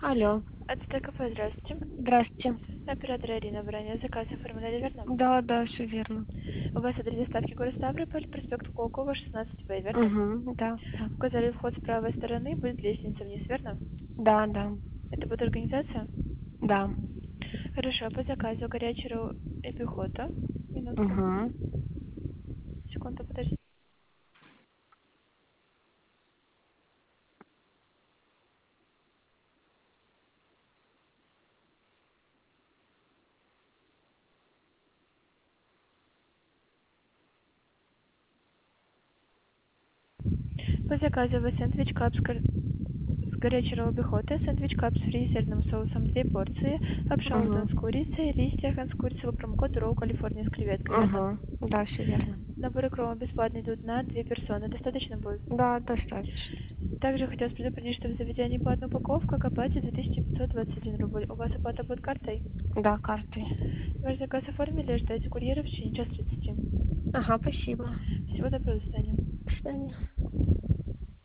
Алло, Это кафе, здравствуйте. здрасте. Оператор Ирина, броня заказ оформляли, верно? Да, да, все верно. У вас адрес доставки город Ставрополь, проспект Колокова, 16Б, верно? Да, да. Указали вход с правой стороны, будет лестница вниз, верно? Да, да, Это будет организация? да. Хорошо, по заказу горячий ролл эпихота. Минутку. Угу. Секунду, подожди. По заказу вы сэндвич капс с горячей ролл эпихота, сэндвич капс фри с сырным соусом 2 порции, лапша удон Угу. с курицей, листья с курицей, промокод ролл Калифорния с креветкой, верно? Угу. Да, все верно. Наборы крома бесплатно идут на 2 персоны. Достаточно будет? Да, достаточно. Также хотелось предупредить, что в заведении платная упаковка к оплате 2521 рубль. У вас оплата будет картой? Да, картой. Ваш заказ оформили, ждайте курьера в течение часа 30. Ага, спасибо. Всего доброго, до свидания. До свидания.